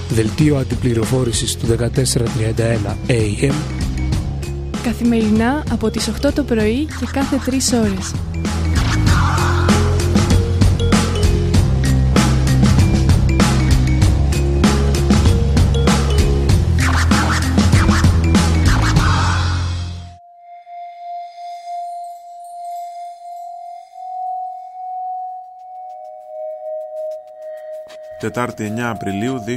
δελτίο αντιπληροφόρησης του 1431 AM, καθημερινά από τις 8 το πρωί και κάθε 3 ώρες. Τετάρτη 9 Απριλίου 2014.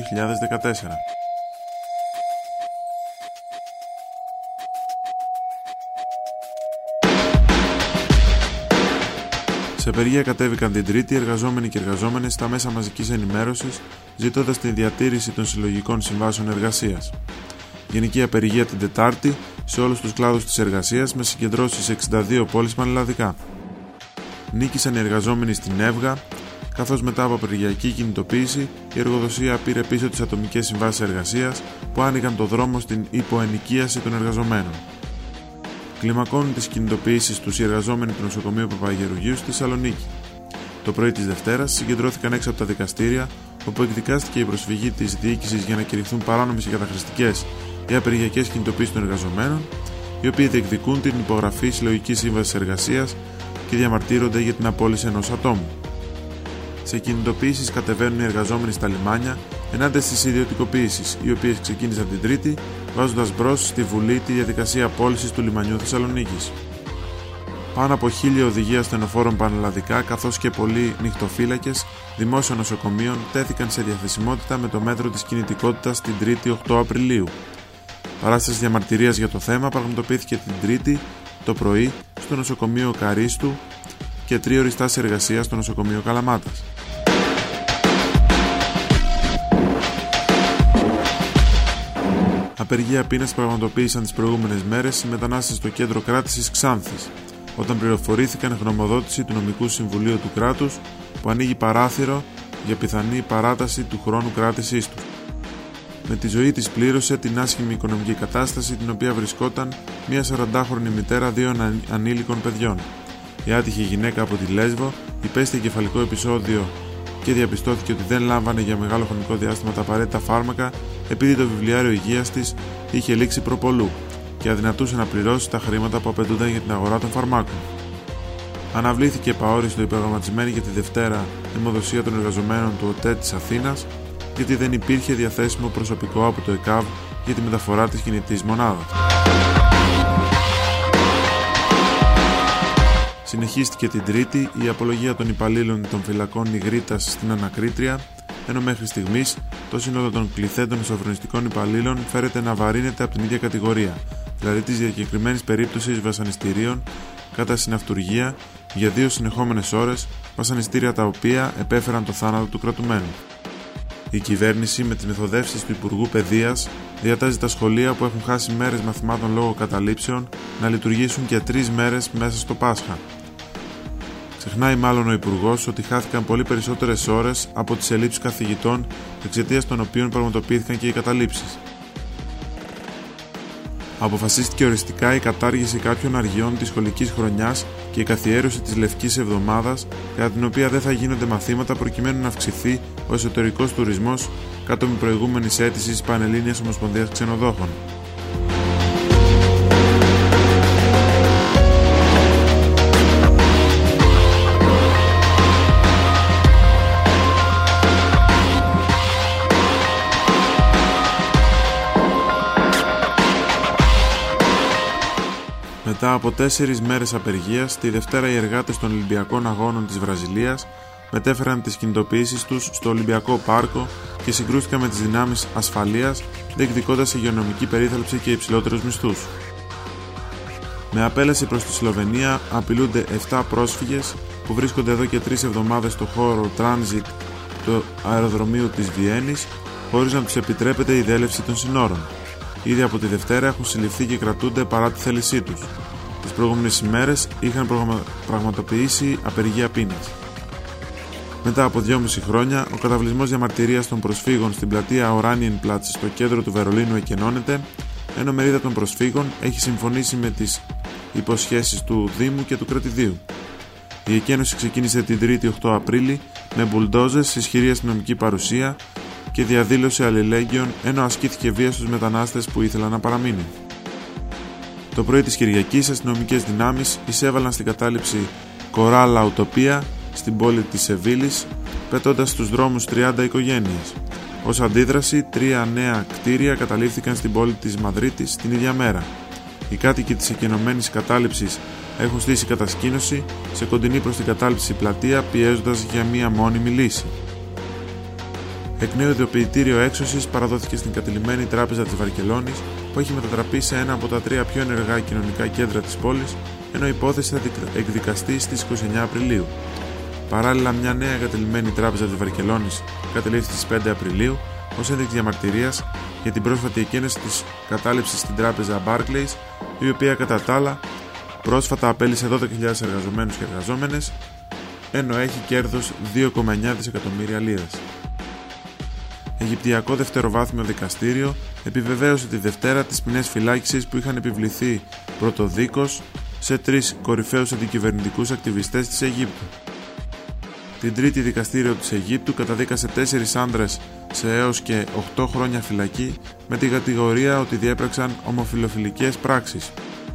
Σε απεργία κατέβηκαν την Τρίτη εργαζόμενοι και εργαζόμενες στα μέσα μαζικής ενημέρωσης, ζητώντας την διατήρηση των συλλογικών συμβάσεων εργασίας. Γενική απεργία την Τετάρτη σε όλους τους κλάδους της εργασίας, με συγκεντρώσεις σε 62 πόλεις πανελλαδικά. Νίκησαν οι εργαζόμενοι στην Εύγα, καθώς μετά από απεργιακή κινητοποίηση η εργοδοσία πήρε πίσω τις ατομικές συμβάσεις εργασίας που άνοιγαν το δρόμο στην υποενοικίαση των εργαζομένων. Κλιμακώνουν τις κινητοποίησεις τους οι εργαζόμενοι του νοσοκομείου Παπαγερουγίου στη Θεσσαλονίκη. Το πρωί της Δευτέρας συγκεντρώθηκαν έξω από τα δικαστήρια, όπου εκδικάστηκε η προσφυγή της διοίκησης για να κηρυχθούν παράνομες και καταχρηστικές οι απεργιακές κινητοποίησεις των εργαζομένων, οι οποίοι διεκδικούν την υπογραφή συλλογικής σύμβασης εργασίας και διαμαρτύρονται για την απόλυση ενός ατόμου. Σε κινητοποίησεις κατεβαίνουν οι εργαζόμενοι στα λιμάνια ενάντια στις ιδιωτικοποίησεις, οι οποίες ξεκίνησαν την Τρίτη, βάζοντας μπρος στη Βουλή τη διαδικασία απόλυσης του λιμανιού Θεσσαλονίκης. Πάνω από 1.000 οδηγεία στενοφόρων πανελλαδικά, καθώς και πολλοί νυχτοφύλακες δημόσιων νοσοκομείων τέθηκαν σε διαθεσιμότητα με το μέτρο της κινητικότητας την Τρίτη 8 Απριλίου. Παράσταση διαμαρτυρίας για το θέμα πραγματοποιήθηκε την Τρίτη το πρωί στο νοσοκομείο Καρίστου και 3ωρη στάση εργασίας στο νοσοκομείο Καλαμάτας. Απεργία πείνας πραγματοποίησαν τις προηγούμενες μέρες οι μετανάστες στο κέντρο κράτησης Ξάνθης, όταν πληροφορήθηκαν γνωμοδότηση του Νομικού Συμβουλίου του κράτους που ανοίγει παράθυρο για πιθανή παράταση του χρόνου κράτησής τους. Με τη ζωή της πλήρωσε την άσχημη οικονομική κατάσταση την οποία βρισκόταν μια 40χρονη μητέρα 2 ανήλικων παιδιών. Η άτυχη γυναίκα από τη Λέσβο υπέστη εγκεφαλικό επεισόδιο και διαπιστώθηκε ότι δεν λάμβανε για μεγάλο χρονικό διάστημα τα απαραίτητα φάρμακα, επειδή το βιβλιάριο υγείας της είχε λήξει προπολού και αδυνατούσε να πληρώσει τα χρήματα που απαιτούνταν για την αγορά των φαρμάκων. Αναβλήθηκε επαόριστο η προγραμματισμένη για τη Δευτέρα αιμοδοσία των εργαζομένων του ΟΤΕ της Αθήνας, γιατί δεν υπήρχε διαθέσιμο προσωπικό από το ΕΚΑΒ για τη μεταφορά της κινητής μονάδας. Συνεχίστηκε την Τρίτη η απολογία των υπαλλήλων των φυλακών Νιγρίτας στην Ανακρίτρια, ενώ μέχρι στιγμής το σύνολο των κληθέντων σοφρονιστικών υπαλλήλων φέρεται να βαρύνεται από την ίδια κατηγορία, δηλαδή της διακεκριμένης περίπτωσης βασανιστήριων κατά συναυτουργία για 2 συνεχόμενες ώρες, βασανιστήρια τα οποία επέφεραν το θάνατο του κρατουμένου. Η κυβέρνηση, με τις μεθοδεύσεις του Υπουργού Παιδείας, διατάζει τα σχολεία που έχουν χάσει μέρες μαθημάτων λόγω καταλήψεων να λειτουργήσουν και 3 μέρες μέσα στο Πάσχα. Ξεχνάει μάλλον ο Υπουργός ότι χάθηκαν πολύ περισσότερες ώρες από τις ελλείψεις καθηγητών, εξαιτίας των οποίων πραγματοποιήθηκαν και οι καταλήψεις. Αποφασίστηκε οριστικά η κατάργηση κάποιων αργιών της σχολικής χρονιάς και η καθιέρωση της Λευκής Εβδομάδας, κατά την οποία δεν θα γίνονται μαθήματα προκειμένου να αυξηθεί ο εσωτερικός τουρισμός κάτω προηγούμενης αίτησης Πανελλήνιας Ομοσπονδίας Ξενοδόχων. Μετά από 4 μέρες απεργίας, τη Δευτέρα οι εργάτες των Ολυμπιακών Αγώνων της Βραζιλίας μετέφεραν τις κινητοποιήσεις τους στο Ολυμπιακό Πάρκο και συγκρούστηκαν με τις δυνάμεις ασφαλείας, διεκδικώντας υγειονομική περίθαλψη και υψηλότερους μισθούς. Με απέλαση προς τη Σλοβενία απειλούνται 7 πρόσφυγες που βρίσκονται εδώ και 3 εβδομάδες στο χώρο Transit του αεροδρομίου της Βιέννης, χωρίς να τους επιτρέπεται η διέλευση των συνόρων. Ήδη από τη Δευτέρα έχουν συλληφθεί και κρατούνται παρά τη θέλησή τους. Τις προηγούμενες ημέρες είχαν πραγματοποιήσει απεργία πείνας. Μετά από 2,5 χρόνια, ο καταβλισμός διαμαρτυρίας των προσφύγων στην πλατεία Oranienplatz στο κέντρο του Βερολίνου εκενώνεται, ενώ μερίδα των προσφύγων έχει συμφωνήσει με τις υποσχέσεις του Δήμου και του κρατηδίου. Η εκένωση ξεκίνησε την 3η 8 Απρίλη με μπουλντόζες, ισχυρή αστυνομική παρουσία και διαδήλωσε αλληλέγγυων, ενώ ασκήθηκε βία στους μετανάστες που ήθελαν να παραμείνουν. Το πρωί της Κυριακής, αστυνομικές δυνάμεις εισέβαλαν στην κατάληψη Κοράλα Ουτοπία στην πόλη της Σεβίλης, πετώντας στους δρόμους 30 οικογένειες. Ως αντίδραση, 3 νέα κτίρια καταλήφθηκαν στην πόλη της Μαδρίτης την ίδια μέρα. Οι κάτοικοι της εκενωμένης κατάληψης έχουν στήσει κατασκήνωση σε κοντινή προς την κατάληψη πλατεία, πιέζοντας για μία μόνιμη λύση. Εκ νέου, ειδοποιητήριο έξωσης παραδόθηκε στην κατηλημμένη τράπεζα της Βαρκελόνης, που έχει μετατραπεί σε ένα από τα 3 πιο ενεργά κοινωνικά κέντρα της πόλης, ενώ η υπόθεση θα εκδικαστεί στις 29 Απριλίου. Παράλληλα, μια νέα εγκατελειμμένη τράπεζα της Βαρκελόνης κατελήφθη στις 5 Απριλίου ως ένδειξη διαμαρτυρίας για την πρόσφατη εκκίνηση της κατάληψης στην τράπεζα Barclays, η οποία κατά τα άλλα πρόσφατα απέλυσε 12.000 εργαζομένους και εργαζόμενες, ενώ έχει κέρδος 2,9 δισεκατομμύρια λίρες. Αιγυπτιακό δευτεροβάθμιο δικαστήριο επιβεβαίωσε τη Δευτέρα τις ποινές φυλάκισης που είχαν επιβληθεί πρωτοδίκως σε 3 κορυφαίους αντικυβερνητικούς ακτιβιστές της Αιγύπτου. Την Τρίτη, δικαστήριο της Αιγύπτου καταδίκασε 4 άντρες σε έως και 8 χρόνια φυλακή με την κατηγορία ότι διέπραξαν ομοφυλοφιλικές πράξεις.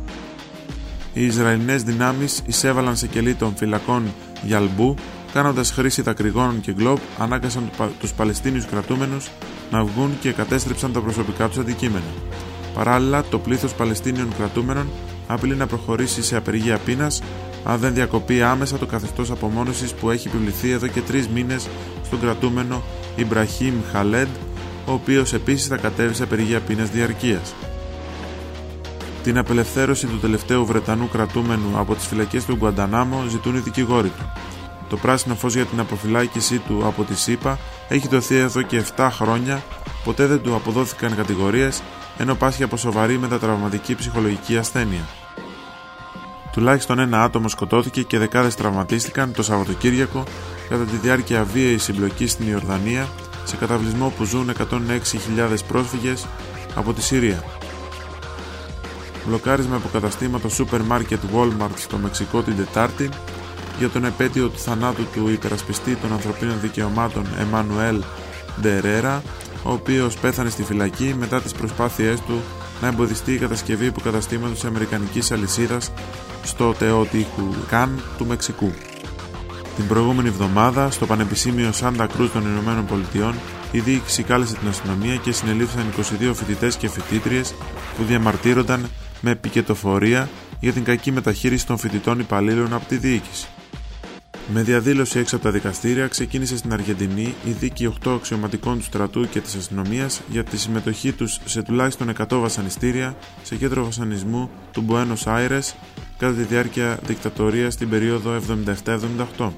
Οι Ισραηλινές δυνάμεις εισέβαλαν σε κελί των φυλακών Γιαλμπού, κάνοντας χρήση δακρυγόνων και γκλόπ, ανάγκασαν τους Παλαιστίνιους κρατούμενους να βγουν και κατέστρεψαν τα προσωπικά τους αντικείμενα. Παράλληλα, το πλήθος Παλαιστίνιων κρατούμενων απειλεί να προχωρήσει σε απεργία πείνας αν δεν διακοπεί άμεσα το καθεστώς απομόνωσης που έχει επιβληθεί εδώ και 3 μήνες στον κρατούμενο Ιμπραχίμ Χαλέντ, ο οποίος επίσης θα κατέβει σε απεργία πείνας διαρκείας. Την απελευθέρωση του τελευταίου Βρετανού κρατούμενου από τις φυλακές του Γκουαντανάμο ζητούν οι δικηγόροι του. Το πράσινο φως για την αποφυλάκησή του από τη ΣΥΠΑ έχει δοθεί εδώ και 7 χρόνια, ποτέ δεν του αποδόθηκαν κατηγορίες, ενώ πάσχει από σοβαρή μετατραυματική ψυχολογική ασθένεια. Τουλάχιστον 1 άτομο σκοτώθηκε και δεκάδες τραυματίστηκαν το Σαββατοκύριακο κατά τη διάρκεια βίαιης συμπλοκής στην Ιορδανία, σε καταβλισμό που ζουν 106.000 πρόσφυγες από τη Συρία. Μπλοκάρισμα υποκαταστήματος σούπερ μάρκετ Walmart στο Μεξικό την Τετάρτη για τον επέτειο του θανάτου του υπερασπιστή των ανθρωπίνων δικαιωμάτων Εμμανουέλ Ντερέρα, ο οποίος πέθανε στη φυλακή μετά τις προσπάθειές του να εμποδιστεί η κατασκευή υποκαταστήματος της αμερικανικής αλυσίδας στο Τεοτιχουακάν του Μεξικού. Την προηγούμενη εβδομάδα, στο Πανεπιστήμιο Σάντα Κρούζ των Ηνωμένων Πολιτειών, η διοίκηση κάλεσε την αστυνομία και συνελήφθησαν 22 φοιτητές και φοιτήτριες που διαμαρτύρονταν με πικετοφορία για την κακή μεταχείριση των φοιτητών υπαλλήλων από τη διοίκηση. Με διαδήλωση έξω από τα δικαστήρια, ξεκίνησε στην Αργεντινή η δίκη 8 αξιωματικών του στρατού και της αστυνομίας για τη συμμετοχή τους σε τουλάχιστον 100 βασανιστήρια σε κέντρο βασανισμού του Μπουένος Άιρες κατά τη διάρκεια δικτατορίας στην περίοδο 77-78.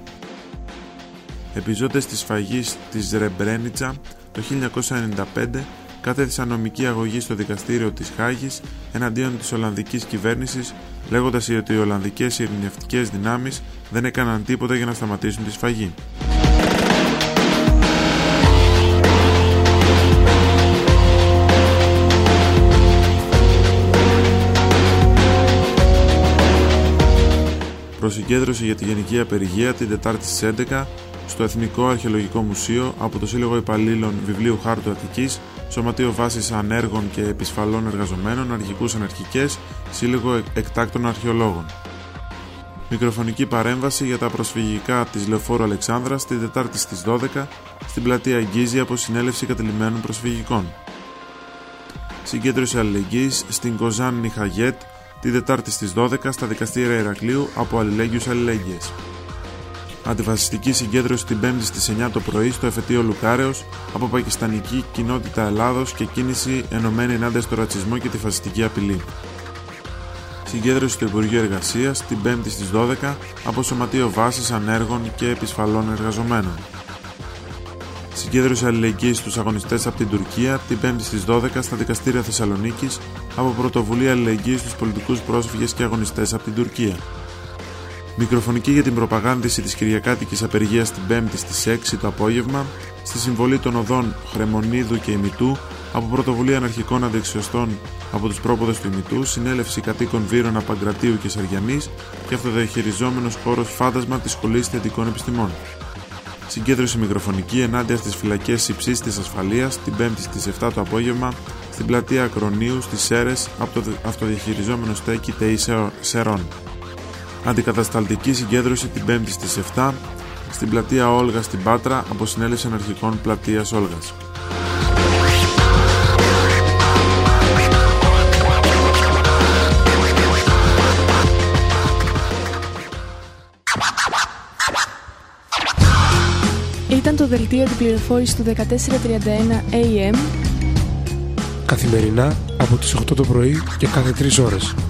Επιζώντες της σφαγής της Ρεμπρένιτσα το 1995 κατέθεσαν νομική αγωγή στο δικαστήριο της Χάγης εναντίον της Ολλανδικής κυβέρνησης, λέγοντας ότι οι Ολλανδικές ειρηνευτικές δυνάμεις δεν έκαναν τίποτα για να σταματήσουν τη σφαγή. Προσυγκέντρωση για τη γενική απεργία την Τετάρτη στις 11 στο Εθνικό Αρχαιολογικό Μουσείο από το Σύλλογο Υπαλλήλων Βιβλίου Χάρτου Αττικής, Σωματείο Βάσης Ανέργων και Επισφαλών Εργαζομένων, Αρχικούς Αναρχικές, Σύλλογο Εκτάκτων Αρχαιολόγων. Μικροφωνική παρέμβαση για τα προσφυγικά της Λεωφόρου Αλεξάνδρας την Τετάρτη στις 12 στην πλατεία Αγκίζη από συνέλευση κατελημμένων προσφυγικών. Συγκέντρωση αλληλεγγύης στην Κοζάν Νιχαγέτ την Τετάρτη στις 12 στα δικαστήρια Ηρακλείου από αλληλέγγυους αλληλέγγυες. Αντιφασιστική συγκέντρωση την 5η στις 9 το πρωί στο εφετείο Λουκάρεως από Πακιστανική Κοινότητα Ελλάδος και κίνηση ενωμένη ενάντια στο ρατσισμό και τη φασιστική απειλή. Συγκέντρωση στο Υπουργείο Εργασίας την 5η στις 12 από Σωματείο Βάσης Ανέργων και Επισφαλών Εργαζομένων. Συγκέντρωση αλληλεγγύης στους αγωνιστές από την Τουρκία την 5η στις 12 στα δικαστήρια Θεσσαλονίκης από πρωτοβουλία αλληλεγγύης στους πολιτικούς πρόσφυγες και αγωνιστές από την Τουρκία. Μικροφωνική για την προπαγάνδηση της Κυριακάτικης απεργίας την 5η στις 6 το απόγευμα στη συμβολή των οδών Χρεμονίδου και Ημιτού από πρωτοβουλία αναρχικών αντεξιωστών από τους πρόποδες του Ημιτού, συνέλευση κατοίκων Βύρωνα, Παγκρατίου και Σαριανής και αυτοδιαχειριζόμενος χώρος Φάντασμα της Σχολής Θετικών Επιστημών. συγκέντρωση μικροφωνική ενάντια στις φυλακές υψής της ασφαλείας την 5η στις 7 το απόγευμα στην πλατεία Ακρονίου στις Σέρρες από το αυτοδιαχειριζόμενο στέκι ΤΕΙ Σερών. Αντικατασταλτική συγκέντρωση την 5η στις 7 στην πλατεία Όλγα στην Πάτρα από συνέλευση αναρχικών πλατείας Όλγας. Ήταν το δελτίο αντιπληροφόρησης του 1431 AM καθημερινά από τις 8 το πρωί και κάθε 3 ώρες.